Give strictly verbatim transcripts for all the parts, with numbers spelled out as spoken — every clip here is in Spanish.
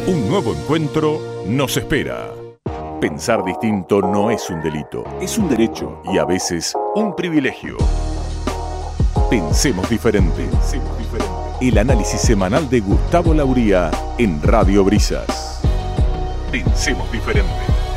Un nuevo encuentro nos espera. Pensar distinto no es un delito, es un derecho y a veces un privilegio. Pensemos diferente. Pensemos diferente. El análisis semanal de Gustavo Lauría en Radio Brisas. Pensemos diferente.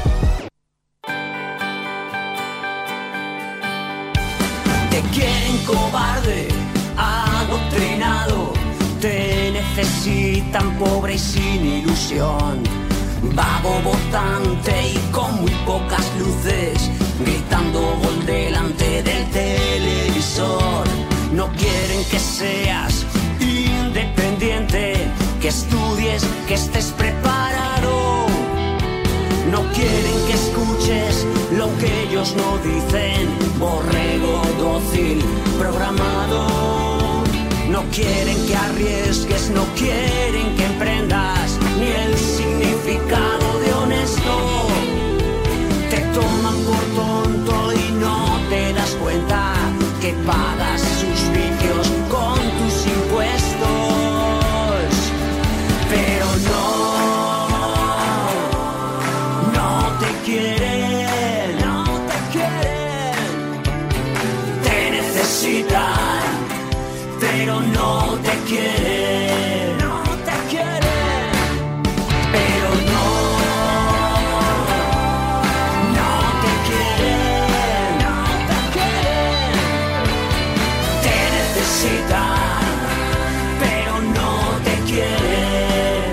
Te quieren cobarde, adoctrinado. Te necesitan pobre y sin ilusión. Vago votante y con muy pocas luces, gritando gol delante del televisor. No quieren que seas independiente, que estudies, que estés preparado. No quieren que escuches lo que ellos no dicen, borrego dócil programado. No quieren que arriesgues, no quieren que emprendas, ni el significado de honesto. Te toman por tonto y no te das cuenta que pagas sus vicios con tus impuestos. Pero no, no te quieren, no te quieren. Te necesitan, pero no te quieren, no te quieren, pero no, no te quieren, no te quieren, te necesitan, pero no te quieren.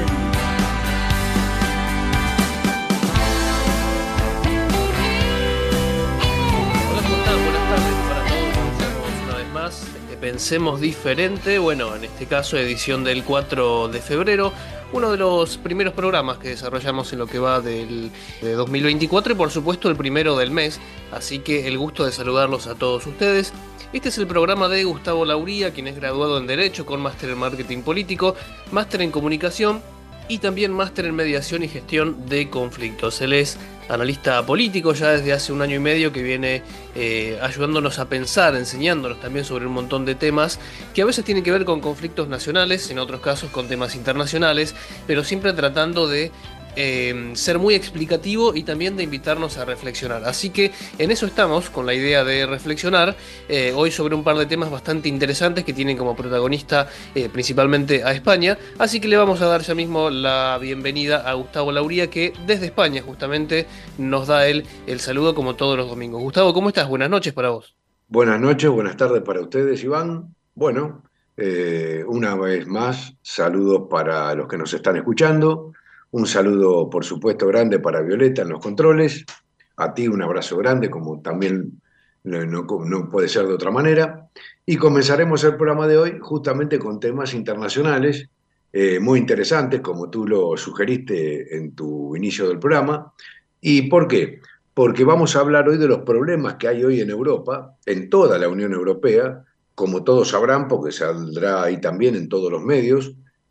Hola, ¿cómo están? Buenas tardes para todos. Comenzamos una vez más. Pensemos diferente, bueno, en este caso edición del cuatro de febrero, uno de los primeros programas que desarrollamos en lo que va del, de dos mil veinticuatro y por supuesto el primero del mes, así que el gusto de saludarlos a todos ustedes. Este es el programa de Gustavo Lauría, quien es graduado en Derecho con máster en Marketing Político, máster en Comunicación y también máster en Mediación y Gestión de Conflictos. Él es analista político ya desde hace un año y medio que viene eh, ayudándonos a pensar, enseñándonos también sobre un montón de temas que a veces tienen que ver con conflictos nacionales, en otros casos con temas internacionales, pero siempre tratando de Eh, ser muy explicativo y también de invitarnos a reflexionar. Así que en eso estamos, con la idea de reflexionar eh, hoy sobre un par de temas bastante interesantes que tienen como protagonista eh, principalmente a España. Así que le vamos a dar ya mismo la bienvenida a Gustavo Lauría, que desde España justamente nos da él el saludo como todos los domingos. Gustavo, ¿cómo estás? Buenas noches para vos. Buenas noches, buenas tardes para ustedes, Iván. Bueno, eh, una vez más, saludos para los que nos están escuchando. Un saludo, por supuesto, grande para Violeta en los controles. A ti un abrazo grande, como también no, no, no puede ser de otra manera. Y comenzaremos el programa de hoy justamente con temas internacionales eh, muy interesantes, como tú lo sugeriste en tu inicio del programa. ¿Y por qué? Porque vamos a hablar hoy de los problemas que hay hoy en Europa, en toda la Unión Europea, como todos sabrán, porque saldrá ahí también en todos los medios,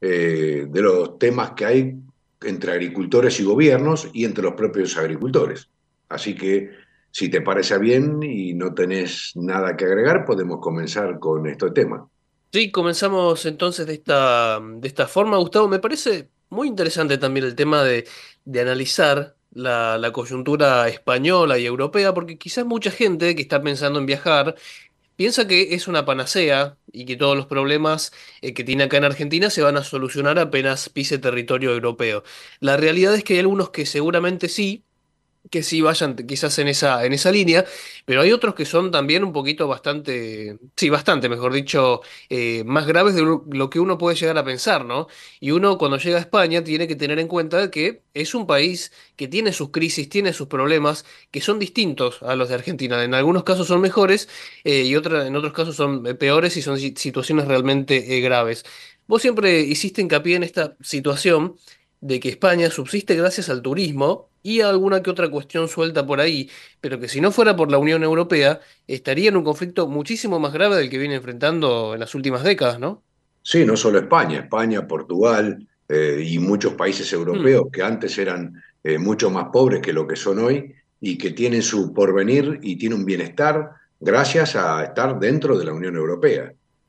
eh, de los temas que hay entre agricultores y gobiernos y entre los propios agricultores. Así que, si te parece bien y no tenés nada que agregar, podemos comenzar con este tema. Sí, comenzamos entonces de esta, de esta forma, Gustavo. Me parece muy interesante también el tema de, de analizar la, la coyuntura española y europea, porque quizás mucha gente que está pensando en viajar piensa que es una panacea y que todos los problemas eh, que tiene acá en Argentina se van a solucionar apenas pise territorio europeo. La realidad es que hay algunos que seguramente sí, que sí vayan quizás en esa, en esa línea, pero hay otros que son también un poquito bastante, sí, bastante, mejor dicho, eh, más graves de lo lo que uno puede llegar a pensar, ¿no? Y uno cuando llega a España tiene que tener en cuenta que es un país que tiene sus crisis, tiene sus problemas, que son distintos a los de Argentina. En algunos casos son mejores eh, y otra- en otros casos son eh, peores y son si- situaciones realmente eh, graves. Vos siempre hiciste hincapié en esta situación de que España subsiste gracias al turismo y a alguna que otra cuestión suelta por ahí, pero que si no fuera por la Unión Europea, estaría en un conflicto muchísimo más grave del que viene enfrentando en las últimas décadas, ¿no? Sí, no solo España, España, Portugal eh, y muchos países Hmm. europeos que antes eran eh, mucho más pobres que lo que son hoy y que tienen su porvenir y tienen un bienestar gracias a estar dentro de la Unión Europea.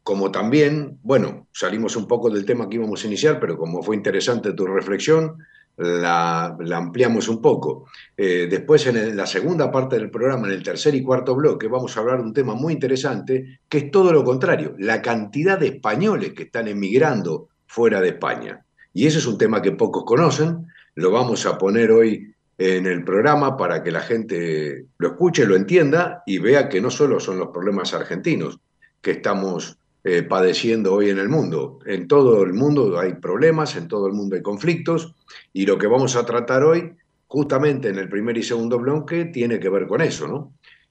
como también, bueno, salimos un poco del tema que íbamos a iniciar, pero como fue interesante tu reflexión, la, la ampliamos un poco. Eh, después, en el- la segunda parte del programa, en el tercer y cuarto bloque, vamos a hablar de un tema muy interesante, que es todo lo contrario, la cantidad de españoles que están emigrando fuera de España. Y ese es un tema que pocos conocen, lo vamos a poner hoy en el programa para que la gente lo escuche, lo entienda y vea que no solo son los problemas argentinos que estamos eh, padeciendo hoy en el mundo. En todo el mundo hay problemas, en todo el mundo hay conflictos, y lo que vamos a tratar hoy, justamente en el primer y segundo bloque, tiene que ver con eso, ¿no?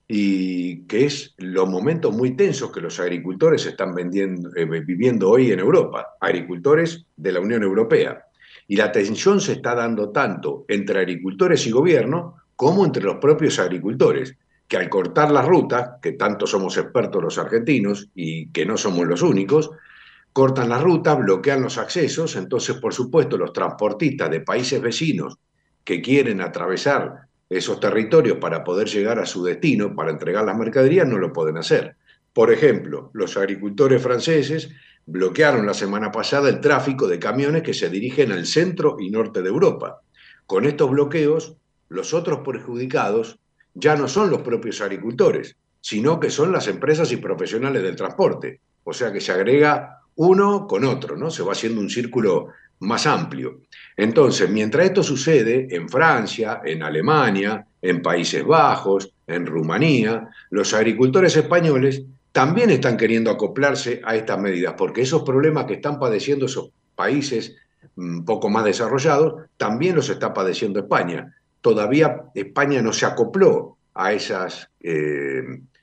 Y que es los momentos muy tensos que los agricultores están vendiendo, eh, viviendo hoy en Europa, agricultores de la Unión Europea. Y la tensión se está dando tanto entre agricultores y gobierno como entre los propios agricultores, que al cortar las rutas, que tanto somos expertos los argentinos y que no somos los únicos, cortan las rutas, bloquean los accesos, entonces por supuesto los transportistas de países vecinos que quieren atravesar esos territorios para poder llegar a su destino, para entregar las mercaderías, no lo pueden hacer. Por ejemplo, los agricultores franceses bloquearon la semana pasada el tráfico de camiones que se dirigen al centro y norte de Europa. Con estos bloqueos, los otros perjudicados ya no son los propios agricultores, sino que son las empresas y profesionales del transporte. O sea que se agrega uno con otro, ¿no? Se va haciendo un círculo más amplio. Entonces, mientras esto sucede en Francia, en Alemania, en Países Bajos, en Rumanía, los agricultores españoles también están queriendo acoplarse a estas medidas, porque esos problemas que están padeciendo esos países un poco más desarrollados, también los está padeciendo España. Todavía España no se acopló a esas eh,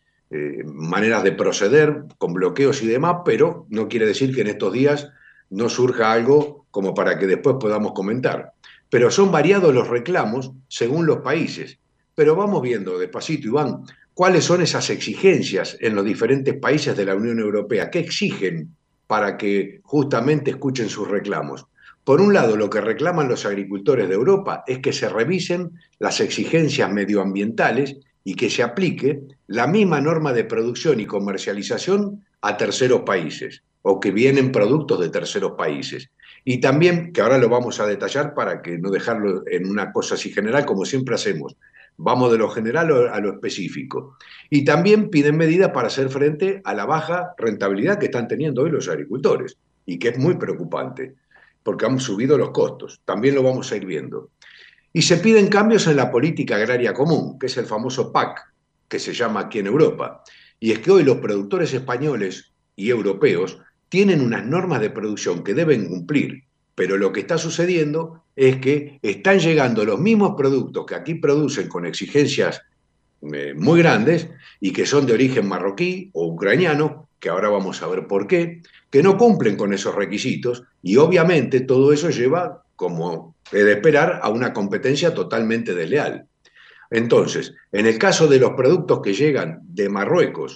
eh, maneras de proceder con bloqueos y demás, pero no quiere decir que en estos días no surja algo como para que después podamos comentar. Pero son variados los reclamos según los países. Pero vamos viendo despacito, Iván, cuáles son esas exigencias en los diferentes países de la Unión Europea. ¿Qué exigen para que justamente escuchen sus reclamos? Por un lado, lo que reclaman los agricultores de Europa es que se revisen las exigencias medioambientales y que se aplique la misma norma de producción y comercialización a terceros países o que vienen productos de terceros países. Y también, que ahora lo vamos a detallar para que no dejarlo en una cosa así general como siempre hacemos, vamos de lo general a lo específico. Y también piden medidas para hacer frente a la baja rentabilidad que están teniendo hoy los agricultores y que es muy preocupante porque han subido los costos. También lo vamos a ir viendo. Y se piden cambios en la política agraria común, que es el famoso P A C, que se llama aquí en Europa. Y es que hoy los productores españoles y europeos tienen unas normas de producción que deben cumplir, pero lo que está sucediendo es que están llegando los mismos productos que aquí producen con exigencias eh, muy grandes y que son de origen marroquí o ucraniano, que ahora vamos a ver por qué, que no cumplen con esos requisitos y obviamente todo eso lleva, como es de esperar, a una competencia totalmente desleal. Entonces, en el caso de los productos que llegan de Marruecos,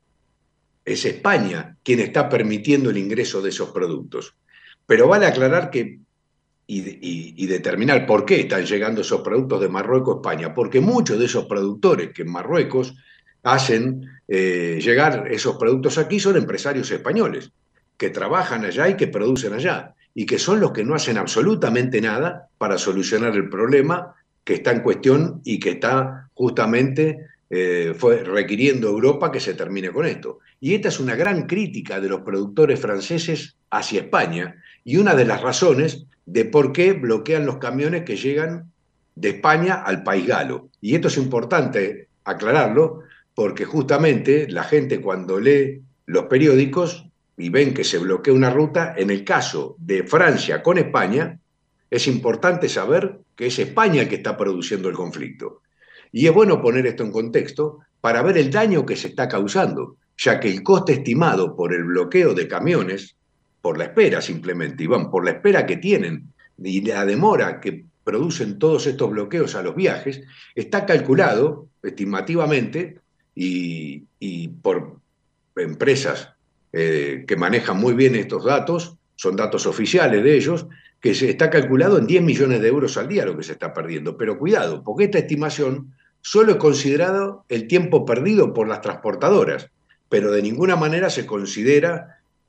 es España quien está permitiendo el ingreso de esos productos. Pero vale aclarar que, y, y, y determinar por qué están llegando esos productos de Marruecos a España, porque muchos de esos productores que en Marruecos hacen eh, llegar esos productos aquí son empresarios españoles, que trabajan allá y que producen allá, y que son los que no hacen absolutamente nada para solucionar el problema que está en cuestión y que está justamente eh, fue requiriendo Europa que se termine con esto. Y esta es una gran crítica de los productores franceses hacia España y una de las razones de por qué bloquean los camiones que llegan de España al país galo. Y esto es importante aclararlo porque justamente la gente cuando lee los periódicos y ven que se bloquea una ruta, en el caso de Francia con España, es importante saber que es España el que está produciendo el conflicto. Y es bueno poner esto en contexto para ver el daño que se está causando, ya que el coste estimado por el bloqueo de camiones, por la espera simplemente, Iván, por la espera que tienen y la demora que producen todos estos bloqueos a los viajes, está calculado estimativamente y, y por empresas eh, que manejan muy bien estos datos, son datos oficiales de ellos, que se está calculado en diez millones de euros al día lo que se está perdiendo. Pero cuidado, porque esta estimación solo es considerado el tiempo perdido por las transportadoras, pero de ninguna manera se considera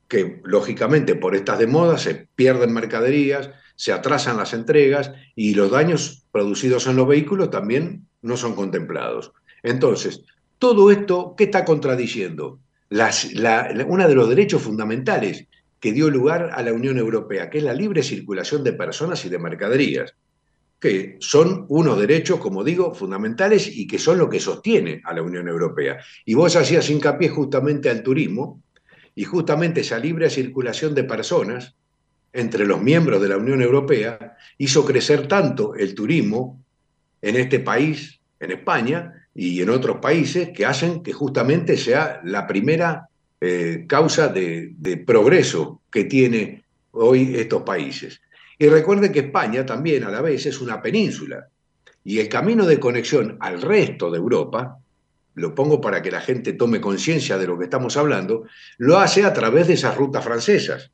que lógicamente por estas demoras se pierden mercaderías, se atrasan las entregas y los daños producidos en los vehículos también no son contemplados. Entonces, todo esto, ¿qué está contradiciendo? Las, la, uno de los derechos fundamentales que dio lugar a la Unión Europea, que es la libre circulación de personas y de mercaderías, que son unos derechos, como digo, fundamentales y que son lo que sostiene a la Unión Europea. Y vos hacías hincapié justamente al turismo, y justamente esa libre circulación de personas entre los miembros de la Unión Europea hizo crecer tanto el turismo en este país, en España, y en otros países, que hacen que justamente sea la primera eh, causa de, de progreso que tiene hoy estos países. Y recuerde que España también a la vez es una península, y el camino de conexión al resto de Europa, lo pongo para que la gente tome conciencia de lo que estamos hablando, lo hace a través de esas rutas francesas.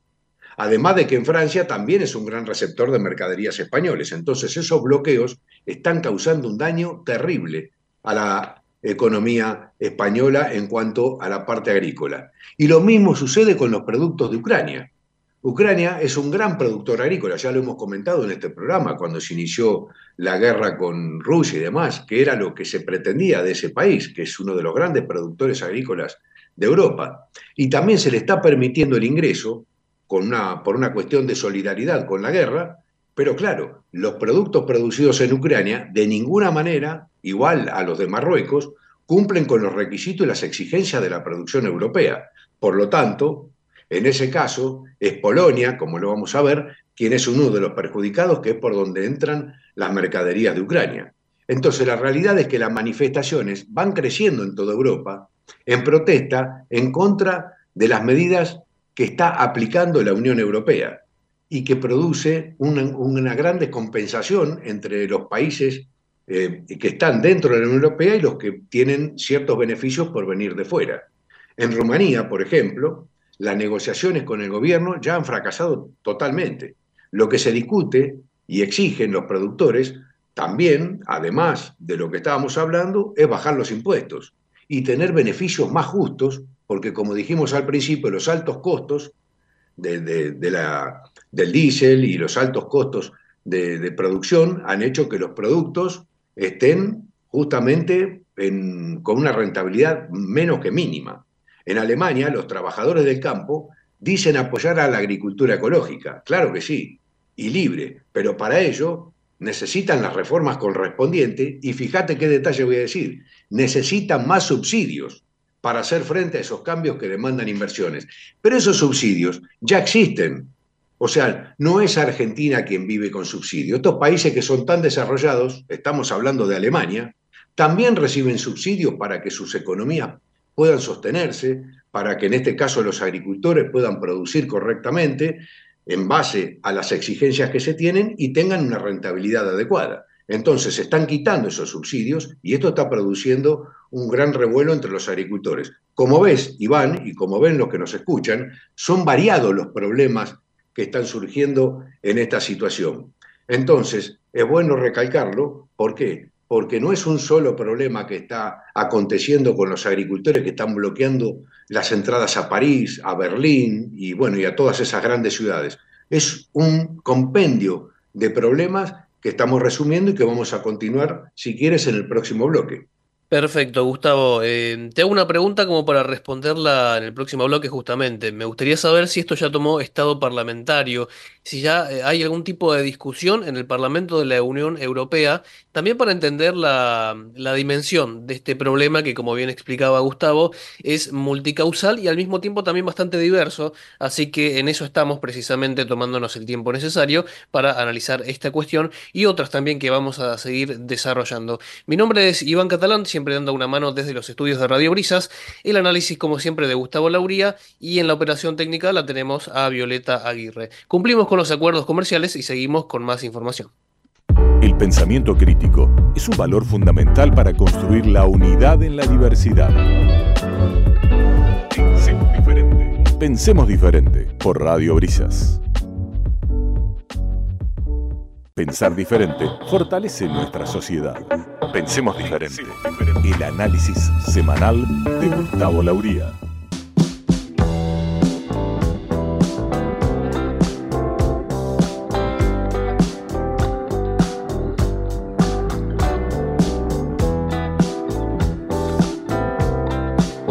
Además de que en Francia también es un gran receptor de mercaderías españoles. Entonces esos bloqueos están causando un daño terrible a la economía española en cuanto a la parte agrícola. Y lo mismo sucede con los productos de Ucrania. Ucrania es un gran productor agrícola, ya lo hemos comentado en este programa, cuando se inició la guerra con Rusia y demás, que era lo que se pretendía de ese país, que es uno de los grandes productores agrícolas de Europa. Y también se le está permitiendo el ingreso con una, por una cuestión de solidaridad con la guerra, pero claro, los productos producidos en Ucrania de ninguna manera, igual a los de Marruecos, cumplen con los requisitos y las exigencias de la producción europea. Por lo tanto, en ese caso, es Polonia, como lo vamos a ver, quien es uno de los perjudicados, que es por donde entran las mercaderías de Ucrania. Entonces, la realidad es que las manifestaciones van creciendo en toda Europa en protesta en contra de las medidas que está aplicando la Unión Europea y que produce una, una gran descompensación entre los países eh, que están dentro de la Unión Europea y los que tienen ciertos beneficios por venir de fuera. En Rumanía, por ejemplo, las negociaciones con el gobierno ya han fracasado totalmente. Lo que se discute y exigen los productores también, además de lo que estábamos hablando, es bajar los impuestos y tener beneficios más justos, porque como dijimos al principio, los altos costos de, de, de la, del diésel y los altos costos de, de producción han hecho que los productos estén justamente en, con una rentabilidad menos que mínima. En Alemania, los trabajadores del campo dicen apoyar a la agricultura ecológica, claro que sí, y libre, pero para ello necesitan las reformas correspondientes y fíjate qué detalle voy a decir, necesitan más subsidios para hacer frente a esos cambios que demandan inversiones. Pero esos subsidios ya existen, o sea, no es Argentina quien vive con subsidios. Estos países que son tan desarrollados, estamos hablando de Alemania, también reciben subsidios para que sus economías puedan sostenerse, para que en este caso los agricultores puedan producir correctamente en base a las exigencias que se tienen y tengan una rentabilidad adecuada. Entonces se están quitando esos subsidios y esto está produciendo un gran revuelo entre los agricultores. Como ves, Iván, y como ven los que nos escuchan, son variados los problemas que están surgiendo en esta situación. Entonces, es bueno recalcarlo. ¿Por qué? Porque no es un solo problema que está aconteciendo con los agricultores que están bloqueando las entradas a París, a Berlín y, bueno, y a todas esas grandes ciudades. Es un compendio de problemas que estamos resumiendo y que vamos a continuar, si quieres, en el próximo bloque. Perfecto, Gustavo. Eh, te hago una pregunta como para responderla en el próximo bloque justamente. Me gustaría saber si esto ya tomó estado parlamentario, si ya eh, hay algún tipo de discusión en el Parlamento de la Unión Europea, también para entender la, la dimensión de este problema que, como bien explicaba Gustavo, es multicausal y al mismo tiempo también bastante diverso. Así que en eso estamos precisamente tomándonos el tiempo necesario para analizar esta cuestión y otras también que vamos a seguir desarrollando. Mi nombre es Iván Catalán, siempre dando una mano desde los estudios de Radio Brisas, el análisis como siempre de Gustavo Lauría y en la operación técnica la tenemos a Violeta Aguirre. Cumplimos con los acuerdos comerciales y seguimos con más información. El pensamiento crítico es un valor fundamental para construir la unidad en la diversidad. Pensemos diferente. Pensemos diferente por Radio Brisas. Pensar diferente fortalece nuestra sociedad. Pensemos diferente. El análisis semanal de Gustavo Lauría.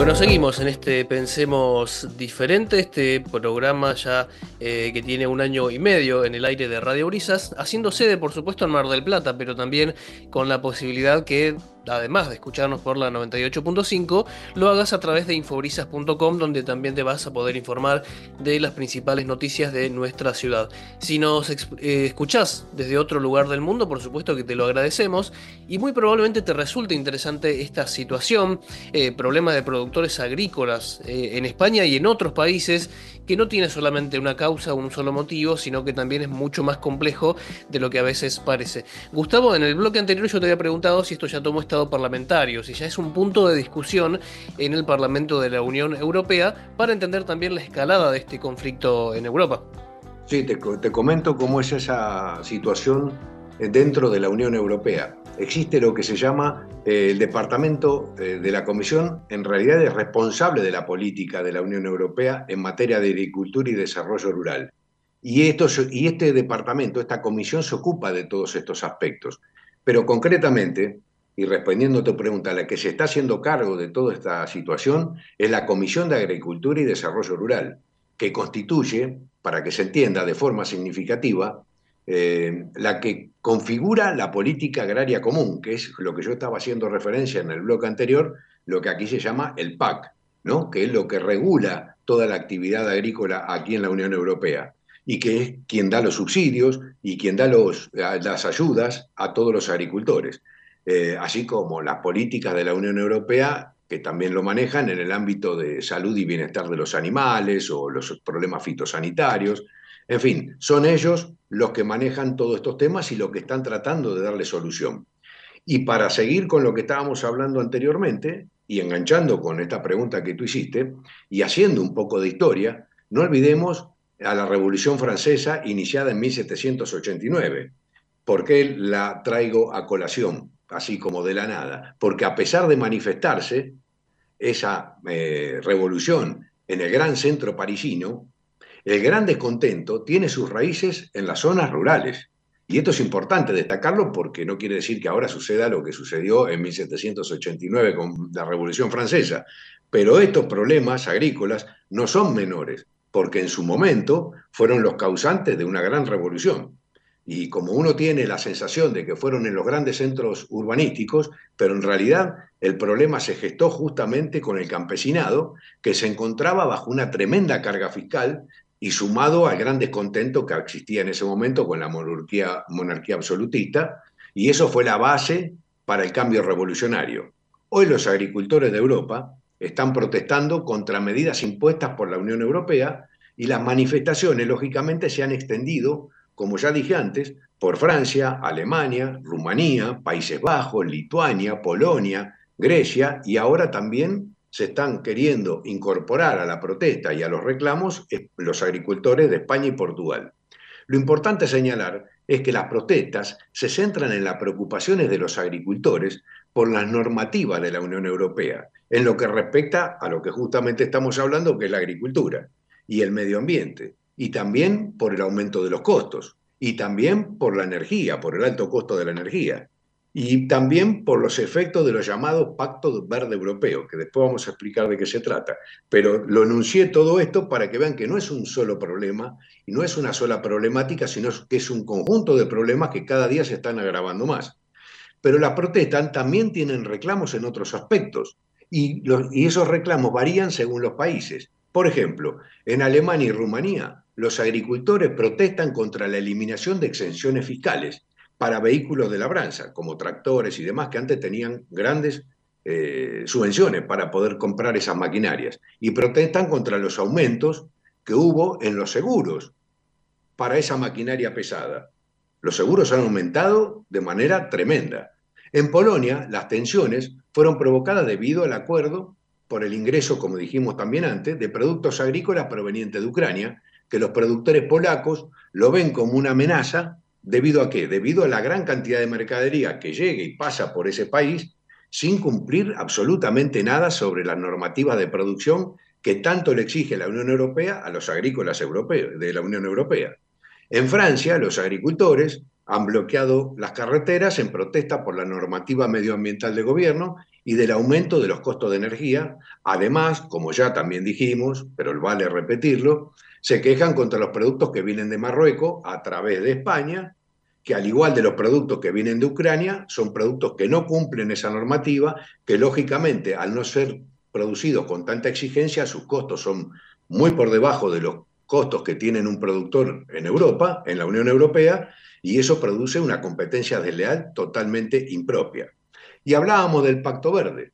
Bueno, seguimos en este Pensemos Diferente, este programa ya eh, que tiene un año y medio en el aire de Radio Brisas, haciendo sede, por supuesto, en Mar del Plata, pero también con la posibilidad que, además de escucharnos por la noventa y ocho punto cinco, lo hagas a través de infobrisas punto com, donde también te vas a poder informar de las principales noticias de nuestra ciudad. Si nos eh, escuchás desde otro lugar del mundo, por supuesto que te lo agradecemos, y muy probablemente te resulte interesante esta situación, eh, problema de producción productores agrícolas eh, en España y en otros países, que no tiene solamente una causa o un solo motivo, sino que también es mucho más complejo de lo que a veces parece. Gustavo, en el bloque anterior yo te había preguntado si esto ya tomó estado parlamentario, si ya es un punto de discusión en el Parlamento de la Unión Europea, para entender también la escalada de este conflicto en Europa. Sí, te, te comento cómo es esa situación dentro de la Unión Europea. Existe lo que se llama eh, el Departamento eh, de la Comisión, en realidad es responsable de la política de la Unión Europea en materia de agricultura y desarrollo rural. Y, esto, y este departamento, esta comisión, se ocupa de todos estos aspectos. Pero concretamente, y respondiendo a tu pregunta, la que se está haciendo cargo de toda esta situación es la Comisión de Agricultura y Desarrollo Rural, que constituye, para que se entienda de forma significativa, Eh, la que configura la política agraria común, que es lo que yo estaba haciendo referencia en el bloque anterior, lo que aquí se llama el P A C, ¿no? Que es lo que regula toda la actividad agrícola aquí en la Unión Europea, y que es quien da los subsidios y quien da los, las ayudas a todos los agricultores, eh, así como las políticas de la Unión Europea, que también lo manejan en el ámbito de salud y bienestar de los animales o los problemas fitosanitarios. En fin, son ellos los que manejan todos estos temas y los que están tratando de darle solución. Y para seguir con lo que estábamos hablando anteriormente, y enganchando con esta pregunta que tú hiciste, y haciendo un poco de historia, no olvidemos a la Revolución Francesa iniciada en mil setecientos ochenta y nueve. ¿Por qué la traigo a colación, así como de la nada? Porque a pesar de manifestarse esa eh, revolución en el gran centro parisino, el gran descontento tiene sus raíces en las zonas rurales. Y esto es importante destacarlo porque no quiere decir que ahora suceda lo que sucedió en mil setecientos ochenta y nueve con la Revolución Francesa. Pero estos problemas agrícolas no son menores, porque en su momento fueron los causantes de una gran revolución. Y como uno tiene la sensación de que fueron en los grandes centros urbanísticos, pero en realidad el problema se gestó justamente con el campesinado, que se encontraba bajo una tremenda carga fiscal, y sumado al gran descontento que existía en ese momento con la monarquía, monarquía absolutista, y eso fue la base para el cambio revolucionario. Hoy los agricultores de Europa están protestando contra medidas impuestas por la Unión Europea, y las manifestaciones, lógicamente, se han extendido, como ya dije antes, por Francia, Alemania, Rumanía, Países Bajos, Lituania, Polonia, Grecia, y ahora también se están queriendo incorporar a la protesta y a los reclamos los agricultores de España y Portugal. Lo importante señalar es que las protestas se centran en las preocupaciones de los agricultores por las normativas de la Unión Europea, en lo que respecta a lo que justamente estamos hablando, que es la agricultura y el medio ambiente, y también por el aumento de los costos, y también por la energía, por el alto costo de la energía, y también por los efectos de los llamados Pacto Verde Europeo, que después vamos a explicar de qué se trata. Pero lo enuncié todo esto para que vean que no es un solo problema y no es una sola problemática, sino que es un conjunto de problemas que cada día se están agravando más. Pero las protestas también tienen reclamos en otros aspectos, y, los, y esos reclamos varían según los países. Por ejemplo, en Alemania y Rumanía, los agricultores protestan contra la eliminación de exenciones fiscales para vehículos de labranza, como tractores y demás, que antes tenían grandes eh, subvenciones para poder comprar esas maquinarias, y protestan contra los aumentos que hubo en los seguros para esa maquinaria pesada. Los seguros han aumentado de manera tremenda. En Polonia, las tensiones fueron provocadas debido al acuerdo por el ingreso, como dijimos también antes, de productos agrícolas provenientes de Ucrania, que los productores polacos lo ven como una amenaza. ¿Debido a qué? Debido a la gran cantidad de mercadería que llega y pasa por ese país sin cumplir absolutamente nada sobre las normativas de producción que tanto le exige la Unión Europea a los agrícolas europeos, de la Unión Europea. En Francia, los agricultores han bloqueado las carreteras en protesta por la normativa medioambiental del gobierno y del aumento de los costos de energía. Además, como ya también dijimos, pero vale repetirlo, se quejan contra los productos que vienen de Marruecos a través de España, que al igual de los productos que vienen de Ucrania, son productos que no cumplen esa normativa, que lógicamente al no ser producidos con tanta exigencia, sus costos son muy por debajo de los costos que tienen un productor en Europa, en la Unión Europea, y eso produce una competencia desleal totalmente impropia. Y hablábamos del Pacto Verde.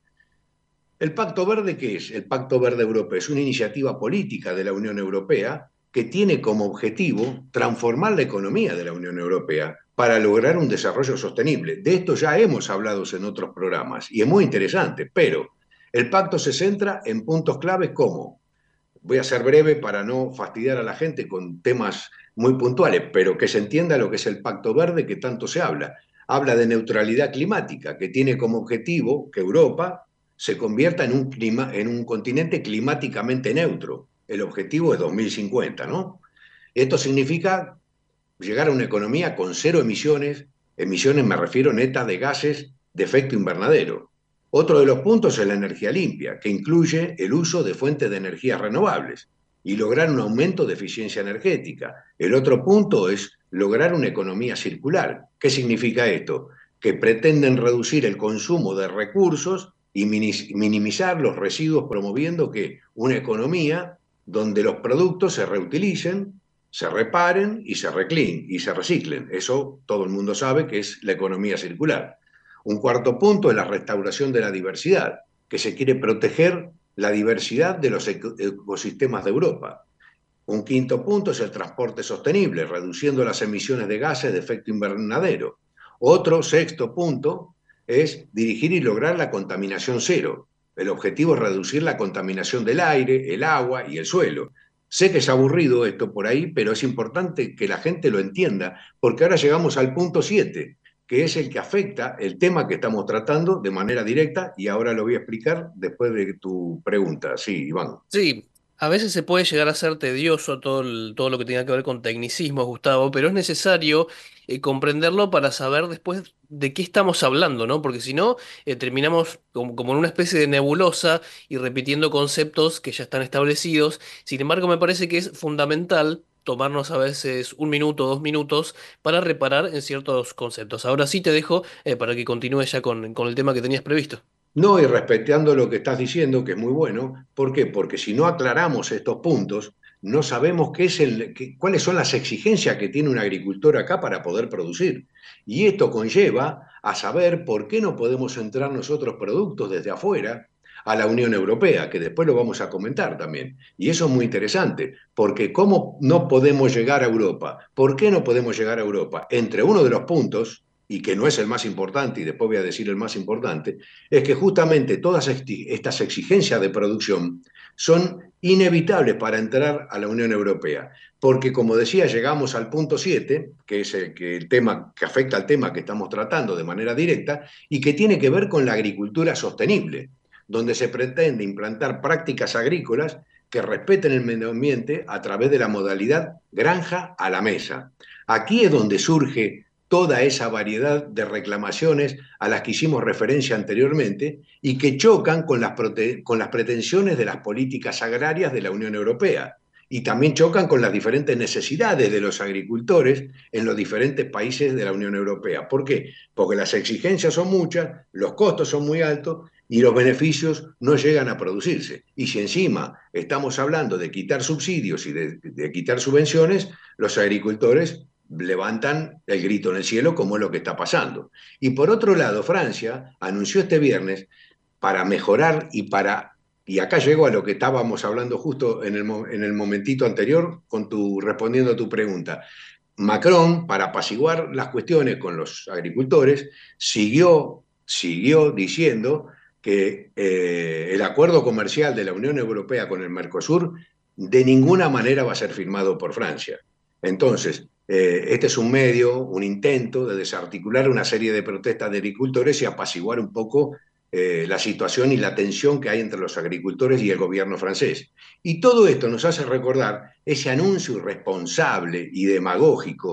¿El Pacto Verde qué es? El Pacto Verde Europeo es una iniciativa política de la Unión Europea que tiene como objetivo transformar la economía de la Unión Europea para lograr un desarrollo sostenible. De esto ya hemos hablado en otros programas y es muy interesante, pero el pacto se centra en puntos claves como, voy a ser breve para no fastidiar a la gente con temas muy puntuales, pero que se entienda lo que es el Pacto Verde que tanto se habla. Habla de neutralidad climática, que tiene como objetivo que Europa se convierta en un, clima, en un continente climáticamente neutro. El objetivo es dos mil cincuenta, ¿no? Esto significa llegar a una economía con cero emisiones, emisiones me refiero netas de gases de efecto invernadero. Otro de los puntos es la energía limpia, que incluye el uso de fuentes de energías renovables y lograr un aumento de eficiencia energética. El otro punto es lograr una economía circular. ¿Qué significa esto? Que pretenden reducir el consumo de recursos y minimizar los residuos, promoviendo que una economía donde los productos se reutilicen, se reparen y se reciclen, y se reciclen. Eso todo el mundo sabe que es la economía circular. Un cuarto punto es la restauración de la diversidad, que se quiere proteger la diversidad de los ecosistemas de Europa. Un quinto punto es el transporte sostenible, reduciendo las emisiones de gases de efecto invernadero. Otro sexto punto es dirigir y lograr la contaminación cero. El objetivo es reducir la contaminación del aire, el agua y el suelo. Sé que es aburrido esto por ahí, pero es importante que la gente lo entienda, porque ahora llegamos al punto siete, que es el que afecta el tema que estamos tratando de manera directa, y ahora lo voy a explicar después de tu pregunta. Sí, Iván. Sí, a veces se puede llegar a ser tedioso todo, el- todo lo que tenga que ver con tecnicismos, Gustavo, pero es necesario eh, comprenderlo para saber después de qué estamos hablando, ¿no? Porque si no, eh, terminamos como, como en una especie de nebulosa y repitiendo conceptos que ya están establecidos. Sin embargo, me parece que es fundamental tomarnos a veces un minuto, dos minutos para reparar en ciertos conceptos. Ahora sí te dejo eh, para que continúes ya con, con el tema que tenías previsto. No, y respetando lo que estás diciendo, que es muy bueno. ¿Por qué? Porque si no aclaramos estos puntos, no sabemos qué es el, qué, cuáles son las exigencias que tiene un agricultor acá para poder producir. Y esto conlleva a saber por qué no podemos entrar nosotros productos desde afuera a la Unión Europea, que después lo vamos a comentar también. Y eso es muy interesante, porque ¿cómo no podemos llegar a Europa? ¿Por qué no podemos llegar a Europa? Entre uno de los puntos, y que no es el más importante, y después voy a decir el más importante, es que justamente todas estas exigencias de producción son inevitables para entrar a la Unión Europea, porque como decía, llegamos al punto siete, que es el, que el tema que afecta al tema que estamos tratando de manera directa y que tiene que ver con la agricultura sostenible, donde se pretende implantar prácticas agrícolas que respeten el medio ambiente a través de la modalidad granja a la mesa. Aquí es donde surge toda esa variedad de reclamaciones a las que hicimos referencia anteriormente y que chocan con las, con las pretensiones de las políticas agrarias de la Unión Europea y también chocan con las diferentes necesidades de los agricultores en los diferentes países de la Unión Europea. ¿Por qué? Porque las exigencias son muchas, los costos son muy altos y los beneficios no llegan a producirse. Y si encima estamos hablando de quitar subsidios y de, de quitar subvenciones, los agricultores levantan el grito en el cielo, como es lo que está pasando. Y por otro lado, Francia anunció este viernes, para mejorar y para, y acá llego a lo que estábamos hablando justo en el, en el momentito anterior, con tu, respondiendo a tu pregunta. Macron, para apaciguar las cuestiones con los agricultores, siguió, siguió diciendo que eh, el acuerdo comercial de la Unión Europea con el Mercosur de ninguna manera va a ser firmado por Francia. Entonces, eh, este es un medio, un intento de desarticular una serie de protestas de agricultores y apaciguar un poco eh, la situación y la tensión que hay entre los agricultores y el gobierno francés. Y todo esto nos hace recordar ese anuncio irresponsable y demagógico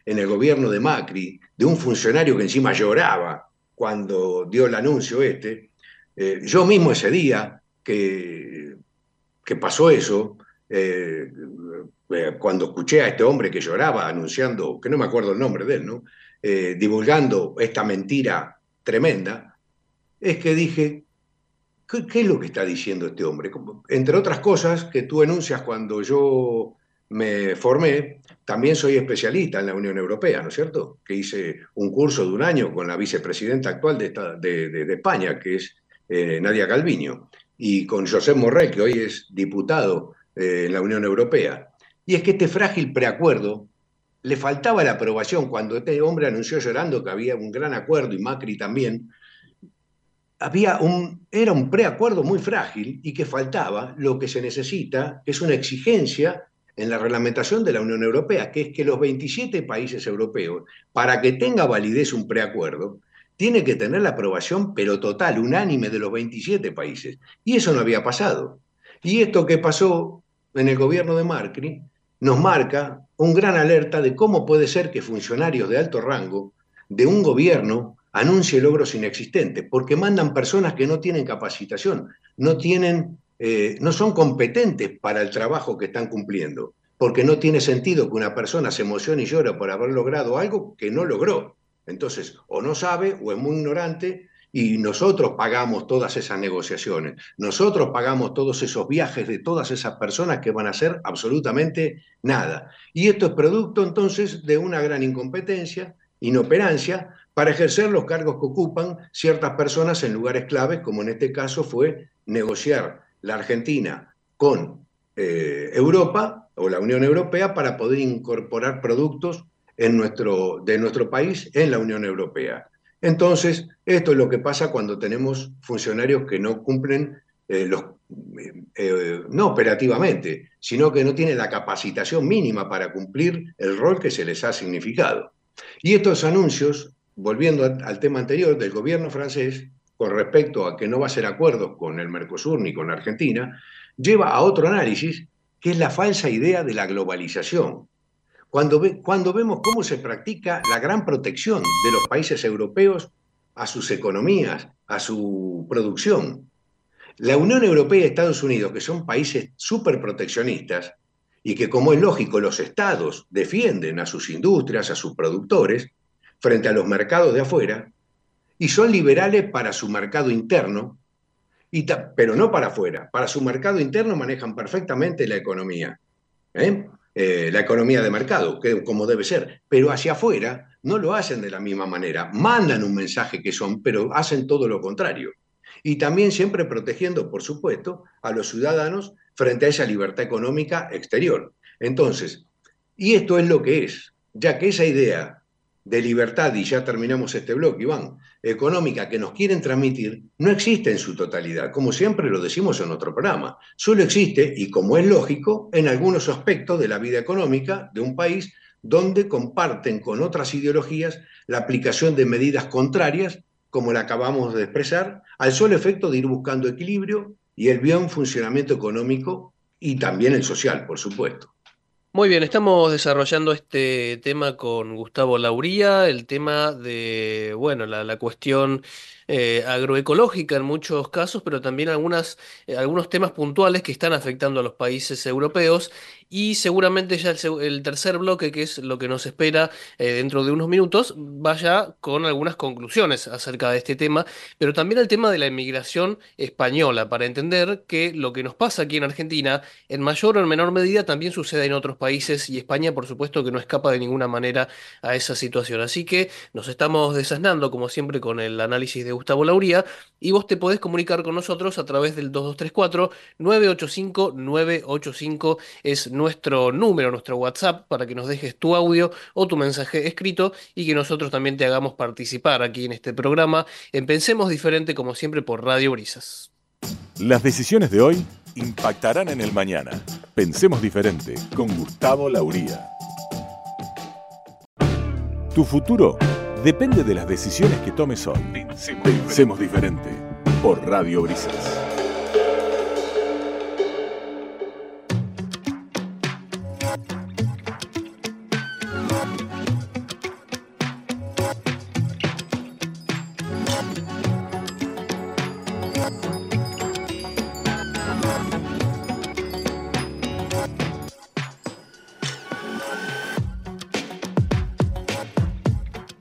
en el gobierno de Macri, de un funcionario que encima lloraba cuando dio el anuncio este. Eh, yo mismo ese día que, que pasó eso, eh, eh, cuando escuché a este hombre que lloraba anunciando, que no me acuerdo el nombre de él, ¿no? Eh, divulgando esta mentira tremenda, es que dije, ¿qué, ¿qué es lo que está diciendo este hombre? Entre otras cosas que tú enuncias cuando yo me formé, también soy especialista en la Unión Europea, ¿no es cierto? Que hice un curso de un año con la vicepresidenta actual de, esta, de, de, de España, que es eh, Nadia Calviño, y con Josep Borrell, que hoy es diputado eh, en la Unión Europea. Y es que este frágil preacuerdo le faltaba la aprobación cuando este hombre anunció llorando que había un gran acuerdo, y Macri también. Había un, era un preacuerdo muy frágil y que faltaba lo que se necesita, que es una exigencia en la reglamentación de la Unión Europea, que es que los veintisiete países europeos, para que tenga validez un preacuerdo, tiene que tener la aprobación, pero total, unánime de los veintisiete países. Y eso no había pasado. Y esto que pasó en el gobierno de Macri nos marca un gran alerta de cómo puede ser que funcionarios de alto rango de un gobierno anuncie logros inexistentes, porque mandan personas que no tienen capacitación, no tienen, eh, no son competentes para el trabajo que están cumpliendo, porque no tiene sentido que una persona se emocione y llore por haber logrado algo que no logró. Entonces, o no sabe o es muy ignorante, y nosotros pagamos todas esas negociaciones, nosotros pagamos todos esos viajes de todas esas personas que van a hacer absolutamente nada. Y esto es producto entonces de una gran incompetencia, inoperancia, para ejercer los cargos que ocupan ciertas personas en lugares claves, como en este caso fue negociar la Argentina con eh, Europa o la Unión Europea para poder incorporar productos en nuestro, de nuestro país en la Unión Europea. Entonces, esto es lo que pasa cuando tenemos funcionarios que no cumplen, eh, los, eh, no operativamente, sino que no tienen la capacitación mínima para cumplir el rol que se les ha significado. Y estos anuncios, volviendo al tema anterior del gobierno francés, con respecto a que no va a hacer acuerdos con el Mercosur ni con Argentina, lleva a otro análisis, que es la falsa idea de la globalización. Cuando, ve, cuando vemos cómo se practica la gran protección de los países europeos a sus economías, a su producción. La Unión Europea y Estados Unidos, que son países súper proteccionistas, y que, como es lógico, los estados defienden a sus industrias, a sus productores, frente a los mercados de afuera, y son liberales para su mercado interno, y pero no para afuera. Para su mercado interno manejan perfectamente la economía, ¿eh? Eh, la economía de mercado, que, como debe ser, pero hacia afuera no lo hacen de la misma manera. Mandan un mensaje que son, pero hacen todo lo contrario. Y también siempre protegiendo, por supuesto, a los ciudadanos frente a esa libertad económica exterior. Entonces, y esto es lo que es, ya que esa idea de libertad, y ya terminamos este bloque, Iván, económica que nos quieren transmitir, no existe en su totalidad, como siempre lo decimos en otro programa. Solo existe, y como es lógico, en algunos aspectos de la vida económica de un país donde comparten con otras ideologías la aplicación de medidas contrarias, como la acabamos de expresar, al solo efecto de ir buscando equilibrio y el bien funcionamiento económico y también el social, por supuesto. Muy bien, estamos desarrollando este tema con Gustavo Lauría, el tema de, bueno, la, la cuestión eh, agroecológica en muchos casos, pero también algunas, eh, algunos temas puntuales que están afectando a los países europeos, y seguramente ya el, el tercer bloque, que es lo que nos espera eh, dentro de unos minutos, vaya con algunas conclusiones acerca de este tema, pero también el tema de la inmigración española, para entender que lo que nos pasa aquí en Argentina, en mayor o en menor medida, también sucede en otros países, y España, por supuesto, que no escapa de ninguna manera a esa situación. Así que nos estamos desasnando, como siempre, con el análisis de Gustavo Lauría, y vos te podés comunicar con nosotros a través del dos dos tres cuatro, nueve ocho cinco, nueve ocho cinco, es nuestro número, nuestro WhatsApp, para que nos dejes tu audio o tu mensaje escrito y que nosotros también te hagamos participar aquí en este programa en Pensemos Diferente, como siempre, por Radio Brisas. Las decisiones de hoy impactarán en el mañana. Pensemos Diferente con Gustavo Lauría. Tu futuro depende de las decisiones que tomes hoy. Pensemos, Pensemos Diferente por Radio Brisas.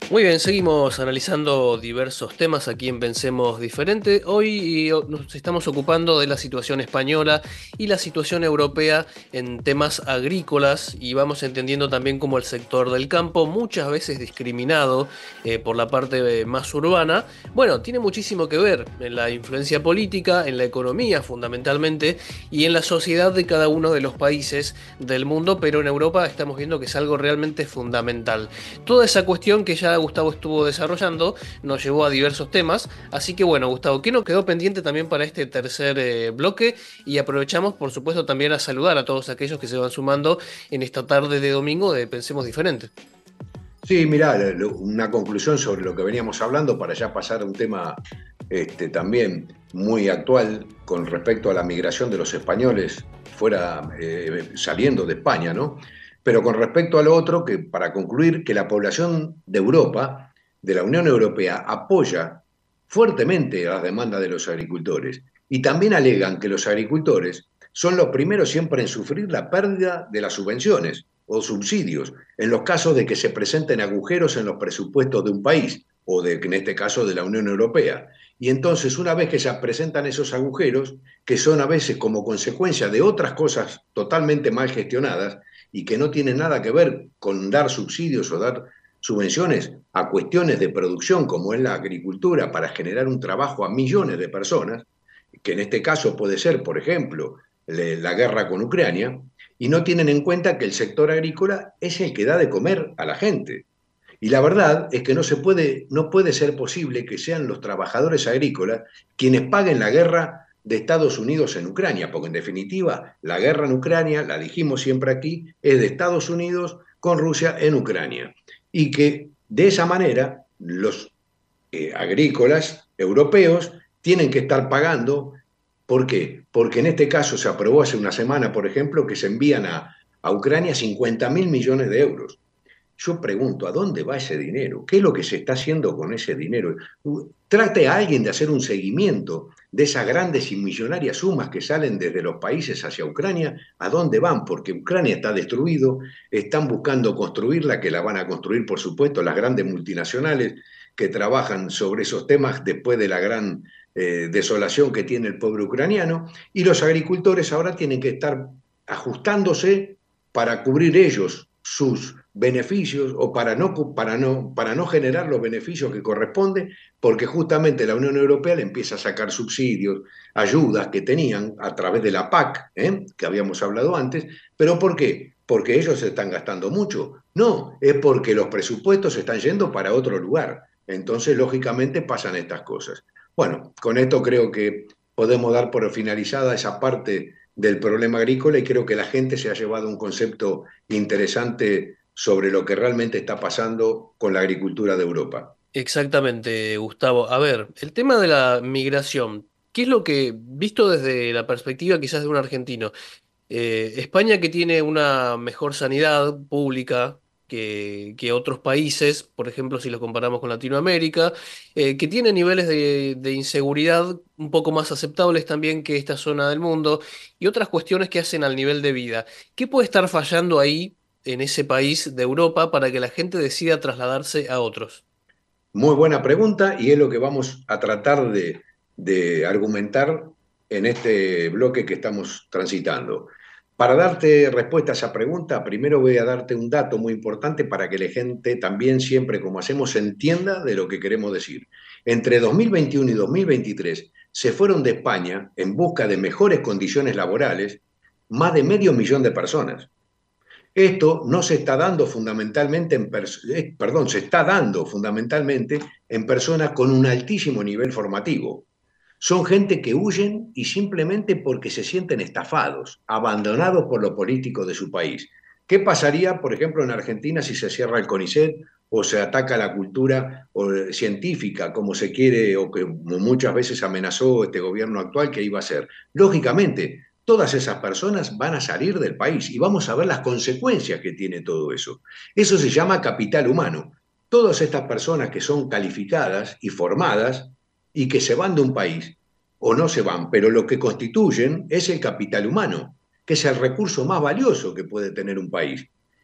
Muy bien, seguimos analizando diversos temas aquí en Pensemos Diferente. Hoy nos estamos ocupando de la situación española y la situación europea en temas agrícolas y vamos entendiendo también cómo el sector del campo, muchas veces discriminado eh, por la parte más urbana, bueno, tiene muchísimo que ver en la influencia política, en la economía fundamentalmente y en la sociedad de cada uno de los países del mundo, pero en Europa estamos viendo que es algo realmente fundamental. Toda esa cuestión que ya Gustavo estuvo desarrollando nos llevó a diversos temas, así que bueno, Gustavo, ¿qué nos quedó pendiente también para este tercer eh, bloque? Y aprovechamos por supuesto también a saludar a todos aquellos que se van sumando en esta tarde de domingo de Pensemos Diferente. Sí, mirá, una conclusión sobre lo que veníamos hablando para ya pasar a un tema este, también muy actual con respecto a la migración de los españoles fuera, eh, saliendo de España, ¿no? Pero con respecto a lo otro, que para concluir, que la población de Europa, de la Unión Europea, apoya fuertemente las demandas de los agricultores y también alegan que los agricultores son los primeros siempre en sufrir la pérdida de las subvenciones o subsidios en los casos de que se presenten agujeros en los presupuestos de un país o de, en este caso de la Unión Europea. Y entonces, una vez que se presentan esos agujeros, que son a veces como consecuencia de otras cosas totalmente mal gestionadas, y que no tiene nada que ver con dar subsidios o dar subvenciones a cuestiones de producción como es la agricultura para generar un trabajo a millones de personas, que en este caso puede ser, por ejemplo, la guerra con Ucrania, y no tienen en cuenta que el sector agrícola es el que da de comer a la gente. Y la verdad es que no se puede, no puede ser posible que sean los trabajadores agrícolas quienes paguen la guerra de Estados Unidos en Ucrania, porque en definitiva la guerra en Ucrania, la dijimos siempre aquí, es de Estados Unidos con Rusia en Ucrania. Y que de esa manera los eh, agrícolas europeos tienen que estar pagando. ¿Por qué? Porque en este caso se aprobó hace una semana, por ejemplo, que se envían a, a Ucrania cincuenta mil millones de euros. Yo pregunto, ¿a dónde va ese dinero? ¿Qué es lo que se está haciendo con ese dinero? Trate a alguien de hacer un seguimiento de esas grandes y millonarias sumas que salen desde los países hacia Ucrania, ¿a dónde van? Porque Ucrania está destruido, están buscando construirla, que la van a construir, por supuesto, las grandes multinacionales que trabajan sobre esos temas después de la gran eh, desolación que tiene el pueblo ucraniano, y los agricultores ahora tienen que estar ajustándose para cubrir ellos sus beneficios o para no, para, no, para no generar los beneficios que corresponden, porque justamente la Unión Europea le empieza a sacar subsidios, ayudas que tenían a través de la P A C, ¿eh? que habíamos hablado antes. ¿Pero por qué? ¿Porque ellos se están gastando mucho? No, es porque los presupuestos se están yendo para otro lugar. Entonces, lógicamente, pasan estas cosas. Bueno, con esto creo que podemos dar por finalizada esa parte del problema agrícola y creo que la gente se ha llevado un concepto interesante sobre lo que realmente está pasando con la agricultura de Europa. Exactamente, Gustavo. A ver, el tema de la migración, ¿qué es lo que, visto desde la perspectiva quizás de un argentino, eh, España que tiene una mejor sanidad pública que, que otros países, por ejemplo, si lo comparamos con Latinoamérica, eh, que tiene niveles de, de inseguridad un poco más aceptables también que esta zona del mundo, y otras cuestiones que hacen al nivel de vida? ¿Qué puede estar fallando ahí en ese país de Europa para que la gente decida trasladarse a otros? Muy buena pregunta y es lo que vamos a tratar de, de argumentar en este bloque que estamos transitando. Para darte respuesta a esa pregunta, primero voy a darte un dato muy importante para que la gente también siempre, como hacemos, entienda de lo que queremos decir. Entre dos mil veintiuno y dos mil veintitrés se fueron de España en busca de mejores condiciones laborales más de medio millón de personas. Esto no se está dando fundamentalmente en eh, perdón, se está dando fundamentalmente en personas con un altísimo nivel formativo. Son gente que huyen y simplemente porque se sienten estafados, abandonados por los políticos de su país. ¿Qué pasaría, por ejemplo, en Argentina si se cierra el CONICET o se ataca la cultura científica, como se quiere o que muchas veces amenazó este gobierno actual que iba a hacer? Lógicamente, todas esas personas van a salir del país y vamos a ver las consecuencias que tiene todo eso. Eso se llama capital humano. Todas estas personas que son calificadas y formadas y que se van de un país o no se van, pero lo que constituyen es el capital humano, que es el recurso más valioso que puede tener un país.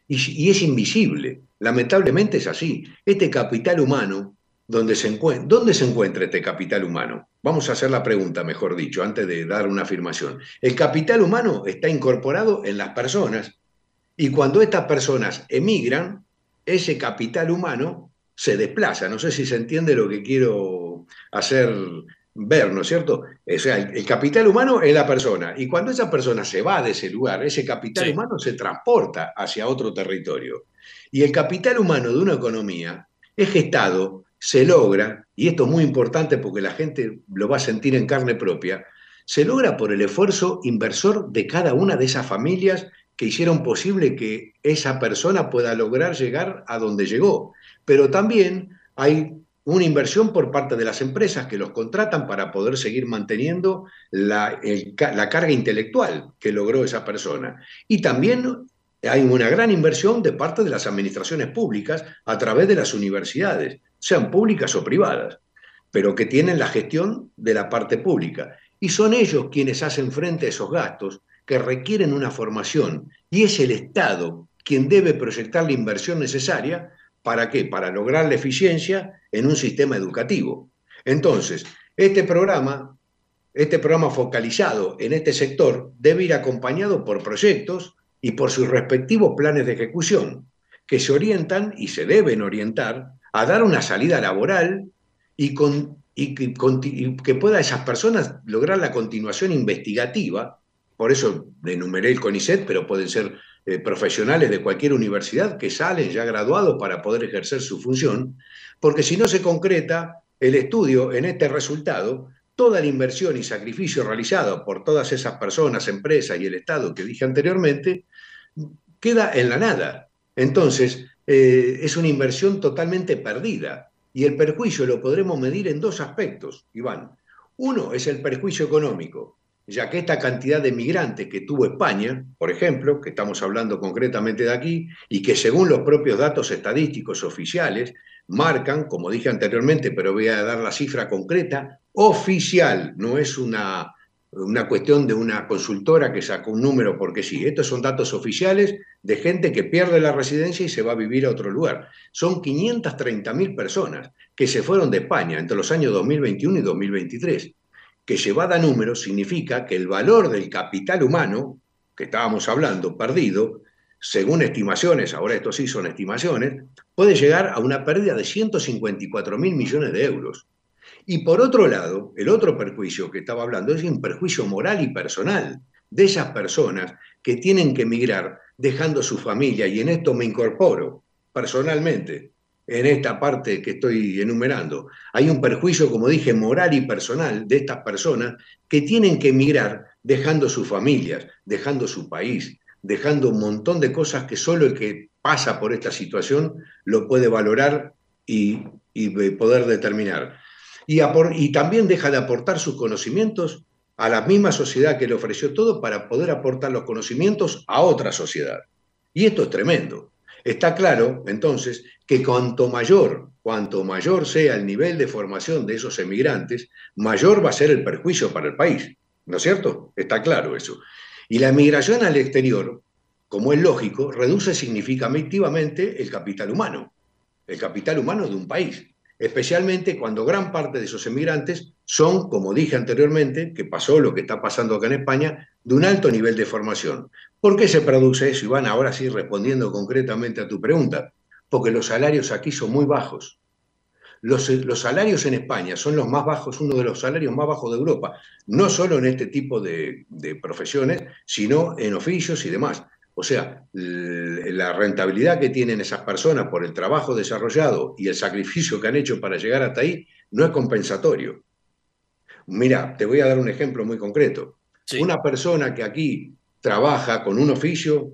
y, y es invisible. Lamentablemente es así. Este capital humano, ¿dónde se encuentra, ¿dónde se encuentra este capital humano? Vamos a hacer la pregunta, mejor dicho, antes de dar una afirmación. El capital humano está incorporado en las personas y cuando estas personas emigran, ese capital humano se desplaza. No sé si se entiende lo que quiero hacer ver, ¿no es cierto? O sea, el, el capital humano es la persona, y cuando esa persona se va de ese lugar, ese capital Sí. humano se transporta hacia otro territorio. Y el capital humano de una economía es gestado, se logra, y esto es muy importante porque la gente lo va a sentir en carne propia, se logra por el esfuerzo inversor de cada una de esas familias que hicieron posible que esa persona pueda lograr llegar a donde llegó. Pero también hay una inversión por parte de las empresas que los contratan para poder seguir manteniendo la, el, la carga intelectual que logró esa persona. Y también hay una gran inversión de parte de las administraciones públicas a través de las universidades, sean públicas o privadas, pero que tienen la gestión de la parte pública. Y son ellos quienes hacen frente a esos gastos que requieren una formación, y es el Estado quien debe proyectar la inversión necesaria. ¿Para qué? Para lograr la eficiencia en un sistema educativo. Entonces, este programa, este programa focalizado en este sector debe ir acompañado por proyectos y por sus respectivos planes de ejecución, que se orientan y se deben orientar a dar una salida laboral y, con, y, que, y que pueda esas personas lograr la continuación investigativa. Por eso enumeré el CONICET, pero pueden ser eh, profesionales de cualquier universidad que salen ya graduados para poder ejercer su función, porque si no se concreta el estudio en este resultado, toda la inversión y sacrificio realizado por todas esas personas, empresas y el Estado que dije anteriormente, queda en la nada. Entonces, eh, es una inversión totalmente perdida. Y el perjuicio lo podremos medir en dos aspectos, Iván. Uno es el perjuicio económico, ya que esta cantidad de migrantes que tuvo España, por ejemplo, que estamos hablando concretamente de aquí, y que según los propios datos estadísticos oficiales, marcan, como dije anteriormente, pero voy a dar la cifra concreta, oficial, no es una, una cuestión de una consultora que sacó un número porque sí, estos son datos oficiales de gente que pierde la residencia y se va a vivir a otro lugar. Son quinientas treinta mil personas que se fueron de España entre los años dos mil veintiuno y dos mil veintitrés. Que llevada a números significa que el valor del capital humano, que estábamos hablando, perdido, según estimaciones, ahora esto sí son estimaciones, puede llegar a una pérdida de ciento cincuenta y cuatro mil millones de euros. Y por otro lado, el otro perjuicio que estaba hablando es un perjuicio moral y personal de esas personas que tienen que emigrar dejando su familia, y en esto me incorporo personalmente, en esta parte que estoy enumerando. Hay un perjuicio, como dije, moral y personal de estas personas que tienen que emigrar dejando sus familias, dejando su país, dejando un montón de cosas que solo el que pasa por esta situación lo puede valorar y, y poder determinar. Y, apor, y también deja de aportar sus conocimientos a la misma sociedad que le ofreció todo para poder aportar los conocimientos a otra sociedad. Y esto es tremendo. Está claro, entonces, que cuanto mayor, cuanto mayor sea el nivel de formación de esos emigrantes, mayor va a ser el perjuicio para el país. ¿No es cierto? Está claro eso. Y la migración al exterior, como es lógico, reduce significativamente el capital humano, el capital humano de un país, especialmente cuando gran parte de esos emigrantes son, como dije anteriormente, que pasó lo que está pasando acá en España, de un alto nivel de formación. ¿Por qué se produce eso, Iván? Ahora sí, respondiendo concretamente a tu pregunta. Porque los salarios aquí son muy bajos. Los, los salarios en España son los más bajos, uno de los salarios más bajos de Europa, no solo en este tipo de, de profesiones, sino en oficios y demás. O sea, la rentabilidad que tienen esas personas por el trabajo desarrollado y el sacrificio que han hecho para llegar hasta ahí no es compensatorio. Mira, te voy a dar un ejemplo muy concreto. Sí. Una persona que aquí trabaja con un oficio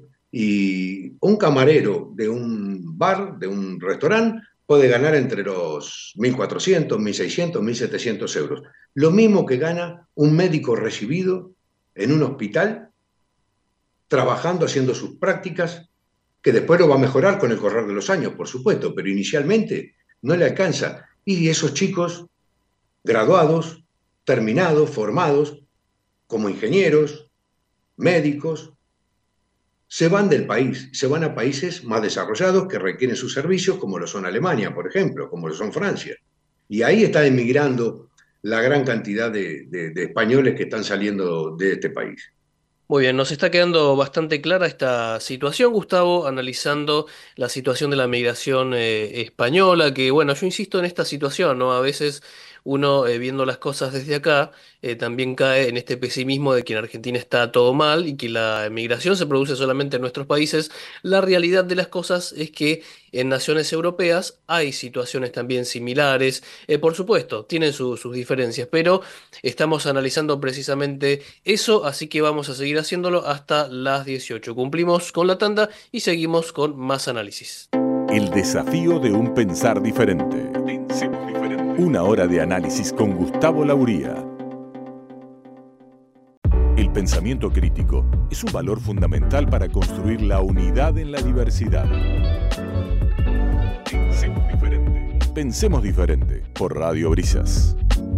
y un camarero de un bar, de un restaurante, puede ganar entre los mil cuatrocientos, mil seiscientos, mil setecientos euros. Lo mismo que gana un médico recibido en un hospital, trabajando, haciendo sus prácticas, que después lo va a mejorar con el correr de los años, por supuesto, pero inicialmente no le alcanza. Y esos chicos graduados, terminados, formados como ingenieros, médicos, se van del país, se van a países más desarrollados que requieren sus servicios, como lo son Alemania, por ejemplo, como lo son Francia. Y ahí está emigrando la gran cantidad de, de, de españoles que están saliendo de este país. Muy bien, nos está quedando bastante clara esta situación, Gustavo, analizando la situación de la migración eh, española, que bueno, yo insisto en esta situación, ¿no? A veces uno eh, viendo las cosas desde acá eh, también cae en este pesimismo de que en Argentina está todo mal y que la migración se produce solamente en nuestros países. La realidad de las cosas es que en naciones europeas hay situaciones también similares, eh, por supuesto, tienen su- sus diferencias, pero estamos analizando precisamente eso, así que vamos a seguir haciéndolo hasta las dieciocho. Cumplimos con la tanda y seguimos con más análisis. El desafío de un pensar diferente. Pensemos diferente. Una hora de análisis con Gustavo Lauría. El pensamiento crítico es un valor fundamental para construir la unidad en la diversidad. Pensemos diferente. Pensemos diferente por Radio Brisas.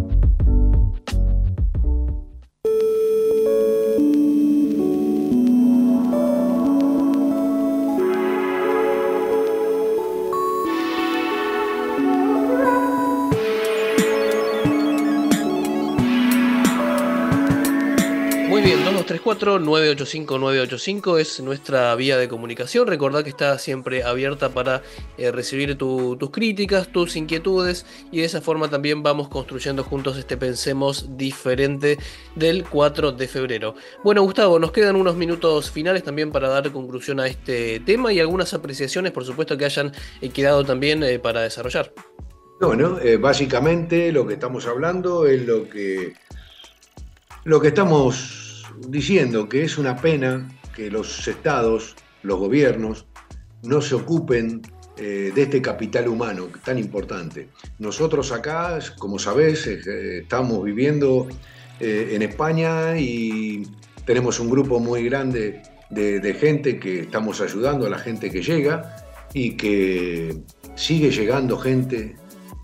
Muy bien, dos dos tres cuatro, nueve ocho cinco, nueve ocho cinco es nuestra vía de comunicación. Recordá que está siempre abierta para eh, recibir tu- tus críticas, tus inquietudes y de esa forma también vamos construyendo juntos este Pensemos Diferente del cuatro de febrero. Bueno, Gustavo, nos quedan unos minutos finales también para dar conclusión a este tema y algunas apreciaciones, por supuesto, que hayan eh, quedado también eh, para desarrollar. Bueno, eh, básicamente lo que estamos hablando es lo que, lo que estamos diciendo, que es una pena que los estados, los gobiernos, no se ocupen eh, de este capital humano tan importante. Nosotros acá, como sabés, eh, estamos viviendo eh, en España y tenemos un grupo muy grande de, de gente que estamos ayudando a la gente que llega y que sigue llegando gente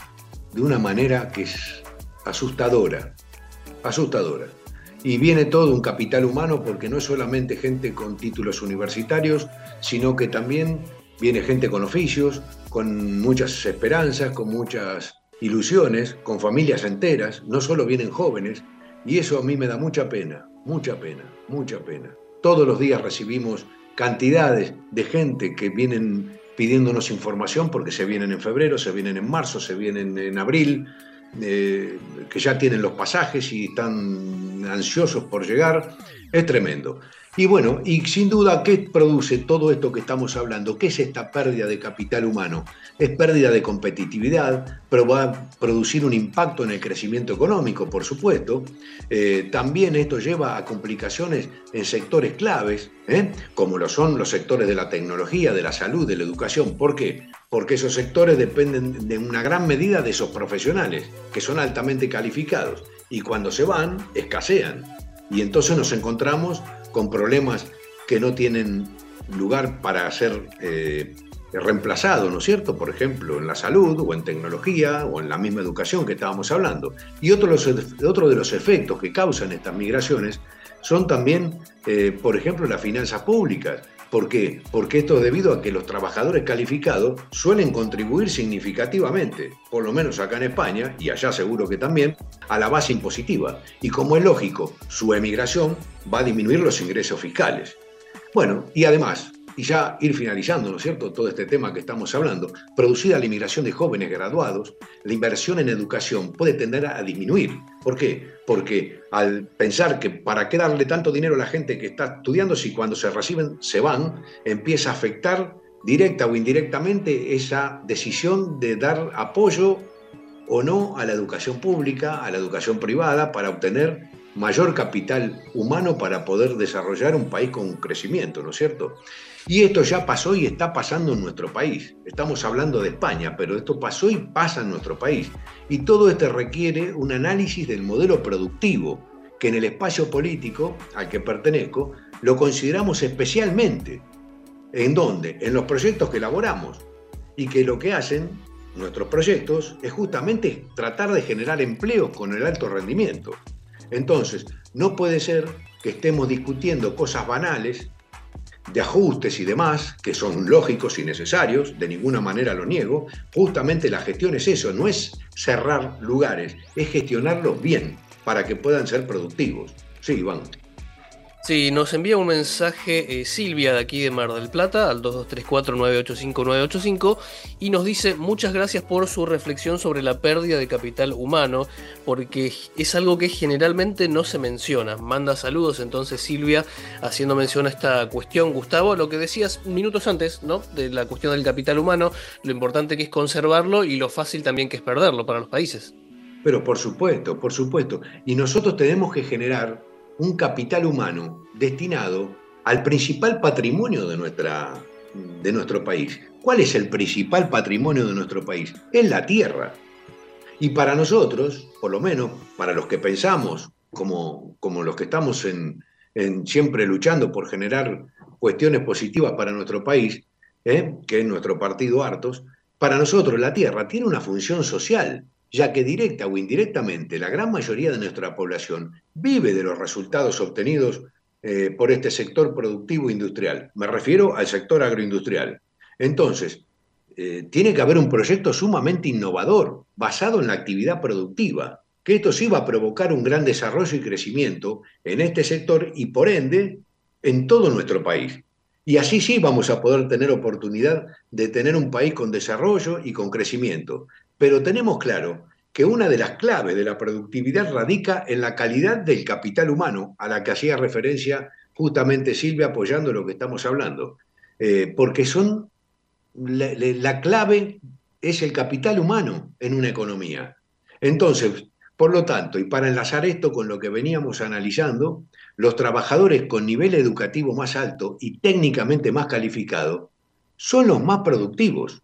de una manera que es asustadora, asustadora. Y viene todo un capital humano porque no es solamente gente con títulos universitarios, sino que también viene gente con oficios, con muchas esperanzas, con muchas ilusiones, con familias enteras, no solo vienen jóvenes, y eso a mí me da mucha pena, mucha pena, mucha pena. Todos los días recibimos cantidades de gente que vienen pidiéndonos información porque se vienen en febrero, se vienen en marzo, se vienen en abril, eh, que ya tienen los pasajes y están ansiosos por llegar. Es tremendo. Y bueno, y sin duda, ¿qué produce todo esto que estamos hablando? ¿Qué es esta pérdida de capital humano? Es pérdida de competitividad, pero va a producir un impacto en el crecimiento económico, por supuesto. Eh, también esto lleva a complicaciones en sectores claves, ¿eh? como lo son los sectores de la tecnología, de la salud, de la educación. ¿Por qué? Porque esos sectores dependen de una gran medida de esos profesionales, que son altamente calificados, y cuando se van, escasean. Y entonces nos encontramos con problemas que no tienen lugar para ser eh, reemplazados, ¿no es cierto? Por ejemplo, en la salud o en tecnología o en la misma educación que estábamos hablando. Y otro, los, otro de los efectos que causan estas migraciones son también, eh, por ejemplo, las finanzas públicas. ¿Por qué? Porque esto es debido a que los trabajadores calificados suelen contribuir significativamente, por lo menos acá en España, y allá seguro que también, a la base impositiva. Y como es lógico, su emigración va a disminuir los ingresos fiscales. Bueno, y además, y ya ir finalizando, ¿no es cierto?, todo este tema que estamos hablando, producida la inmigración de jóvenes graduados, la inversión en educación puede tender a disminuir. ¿Por qué? Porque al pensar que para qué darle tanto dinero a la gente que está estudiando si cuando se reciben se van, empieza a afectar directa o indirectamente esa decisión de dar apoyo o no a la educación pública, a la educación privada, para obtener mayor capital humano para poder desarrollar un país con crecimiento, ¿no es cierto? Y esto ya pasó y está pasando en nuestro país. Estamos hablando de España, pero esto pasó y pasa en nuestro país. Y todo esto requiere un análisis del modelo productivo, que en el espacio político al que pertenezco lo consideramos especialmente. ¿En dónde? En los proyectos que elaboramos. Y que lo que hacen nuestros proyectos es justamente tratar de generar empleos con el alto rendimiento. Entonces, no puede ser que estemos discutiendo cosas banales de ajustes y demás, que son lógicos y necesarios, de ninguna manera lo niego. Justamente la gestión es eso, no es cerrar lugares, es gestionarlos bien para que puedan ser productivos. Sí, Iván. Sí, nos envía un mensaje eh, Silvia de aquí de Mar del Plata al dos dos tres cuatro nueve ocho cinco nueve ocho cinco y nos dice muchas gracias por su reflexión sobre la pérdida de capital humano, porque es algo que generalmente no se menciona. Manda saludos entonces Silvia haciendo mención a esta cuestión. Gustavo, lo que decías minutos antes, ¿no? De la cuestión del capital humano, lo importante que es conservarlo y lo fácil también que es perderlo para los países. Pero por supuesto, por supuesto. Y nosotros tenemos que generar un capital humano destinado al principal patrimonio de, nuestra, de nuestro país. ¿Cuál es el principal patrimonio de nuestro país? Es la tierra. Y para nosotros, por lo menos para los que pensamos, como, como los que estamos en, en siempre luchando por generar cuestiones positivas para nuestro país, ¿eh? que es nuestro partido Hartos, para nosotros la tierra tiene una función social, ya que directa o indirectamente la gran mayoría de nuestra población vive de los resultados obtenidos eh, por este sector productivo industrial. Me refiero al sector agroindustrial. Entonces, eh, tiene que haber un proyecto sumamente innovador, basado en la actividad productiva, que esto sí va a provocar un gran desarrollo y crecimiento en este sector y por ende en todo nuestro país. Y así sí vamos a poder tener oportunidad de tener un país con desarrollo y con crecimiento. Pero tenemos claro que una de las claves de la productividad radica en la calidad del capital humano, a la que hacía referencia justamente Silvia apoyando lo que estamos hablando. Eh, porque son la, la clave es el capital humano en una economía. Entonces, por lo tanto, y para enlazar esto con lo que veníamos analizando, los trabajadores con nivel educativo más alto y técnicamente más calificado son los más productivos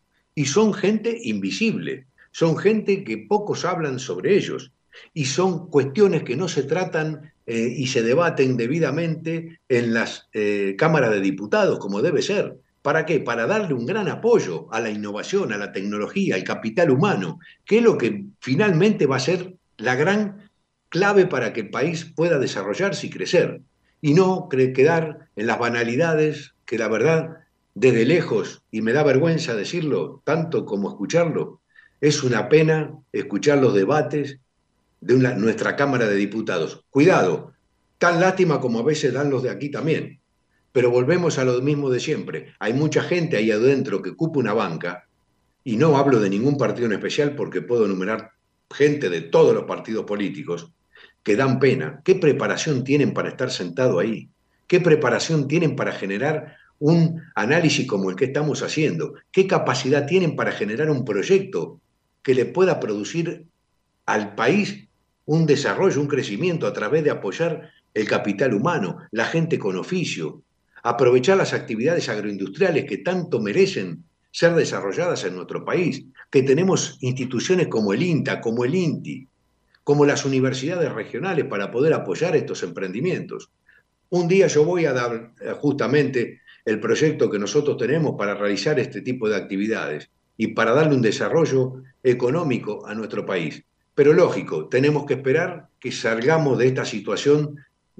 y son gente invisible, son gente que pocos hablan sobre ellos y son cuestiones que no se tratan eh, y se debaten debidamente en las eh, cámaras de diputados como debe ser. ¿Para qué? Para darle un gran apoyo a la innovación, a la tecnología, al capital humano, que es lo que finalmente va a ser la gran clave para que el país pueda desarrollarse y crecer, y no quedar en las banalidades que la verdad, desde lejos, y me da vergüenza decirlo tanto como escucharlo, es una pena escuchar los debates de una, nuestra Cámara de Diputados. Cuidado, tan lástima como a veces dan los de aquí también. Pero volvemos a lo mismo de siempre. Hay mucha gente ahí adentro que ocupa una banca, y no hablo de ningún partido en especial porque puedo enumerar gente de todos los partidos políticos, que dan pena. ¿Qué preparación tienen para estar sentado ahí? ¿Qué preparación tienen para generar un análisis como el que estamos haciendo? ¿Qué capacidad tienen para generar un proyecto que le pueda producir al país un desarrollo, un crecimiento a través de apoyar el capital humano, la gente con oficio, aprovechar las actividades agroindustriales que tanto merecen ser desarrolladas en nuestro país, que tenemos instituciones como el INTA, como el INTI, como las universidades regionales para poder apoyar estos emprendimientos? Un día yo voy a dar justamente el proyecto que nosotros tenemos para realizar este tipo de actividades y para darle un desarrollo económico a nuestro país. Pero lógico, tenemos que esperar que salgamos de esta situación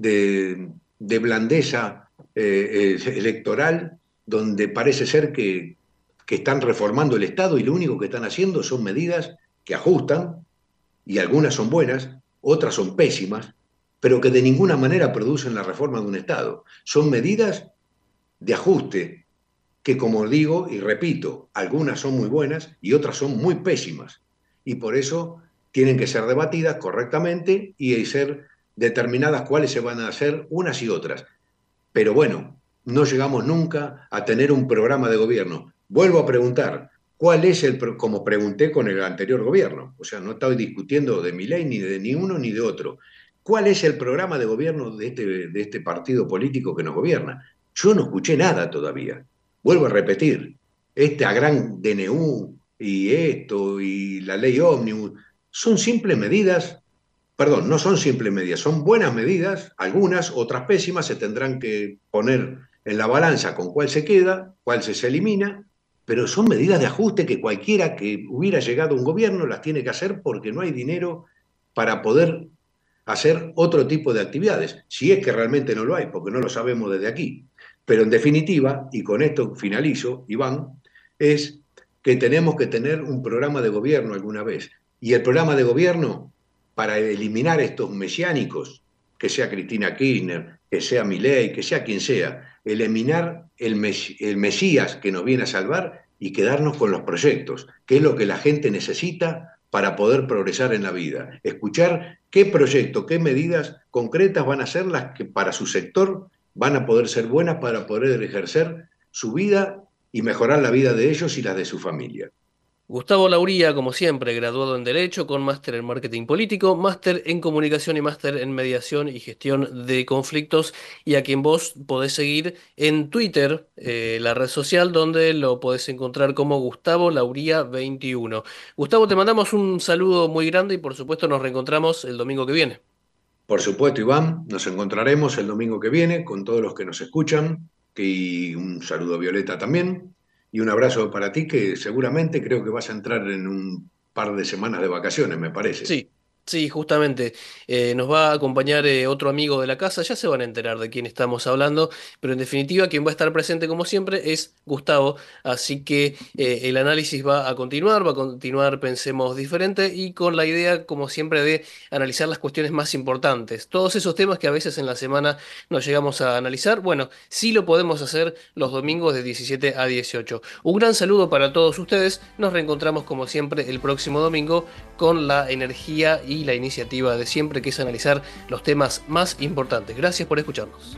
de, de blandeza eh, eh, electoral, donde parece ser que, que están reformando el Estado y lo único que están haciendo son medidas que ajustan, y algunas son buenas, otras son pésimas, pero que de ninguna manera producen la reforma de un Estado. Son medidas de ajuste que, como digo y repito, algunas son muy buenas y otras son muy pésimas. Y por eso tienen que ser debatidas correctamente y ser determinadas cuáles se van a hacer unas y otras. Pero bueno, no llegamos nunca a tener un programa de gobierno. Vuelvo a preguntar, ¿cuál es el, como pregunté con el anterior gobierno? O sea, no estoy discutiendo de Milei ni de ni uno ni de otro. ¿Cuál es el programa de gobierno de este, de este partido político que nos gobierna? Yo no escuché nada todavía. Vuelvo a repetir, esta gran D N U y esto y la ley ómnibus son simples medidas, perdón, no son simples medidas, son buenas medidas, algunas, otras pésimas, se tendrán que poner en la balanza con cuál se queda, cuál se, se elimina, pero son medidas de ajuste que cualquiera que hubiera llegado a un gobierno las tiene que hacer porque no hay dinero para poder hacer otro tipo de actividades, si es que realmente no lo hay, porque no lo sabemos desde aquí. Pero en definitiva, y con esto finalizo, Iván, es que tenemos que tener un programa de gobierno alguna vez. Y el programa de gobierno, para eliminar estos mesiánicos, que sea Cristina Kirchner, que sea Milei, que sea quien sea, eliminar el, mes, el Mesías que nos viene a salvar y quedarnos con los proyectos, que es lo que la gente necesita para poder progresar en la vida. Escuchar qué proyectos, qué medidas concretas van a ser las que para su sector van a poder ser buenas para poder ejercer su vida y mejorar la vida de ellos y la de su familia. Gustavo Lauría, como siempre, graduado en Derecho, con máster en Marketing Político, máster en Comunicación y máster en Mediación y Gestión de Conflictos, y a quien vos podés seguir en Twitter, eh, la red social, donde lo podés encontrar como Gustavo Lauría veintiuno. Gustavo, te mandamos un saludo muy grande y por supuesto nos reencontramos el domingo que viene. Por supuesto, Iván, nos encontraremos el domingo que viene con todos los que nos escuchan, y un saludo a Violeta también, y un abrazo para ti que seguramente creo que vas a entrar en un par de semanas de vacaciones, me parece. Sí, sí, justamente eh, nos va a acompañar eh, otro amigo de la casa, ya se van a enterar de quién estamos hablando, pero en definitiva quien va a estar presente como siempre es Gustavo, así que eh, el análisis va a continuar, va a continuar Pensemos Diferente y con la idea como siempre de analizar las cuestiones más importantes, todos esos temas que a veces en la semana no llegamos a analizar, bueno, sí lo podemos hacer los domingos de diecisiete a dieciocho. Un gran saludo para todos ustedes, nos reencontramos como siempre el próximo domingo con la energía y la iniciativa de siempre, que es analizar los temas más importantes. Gracias por escucharnos.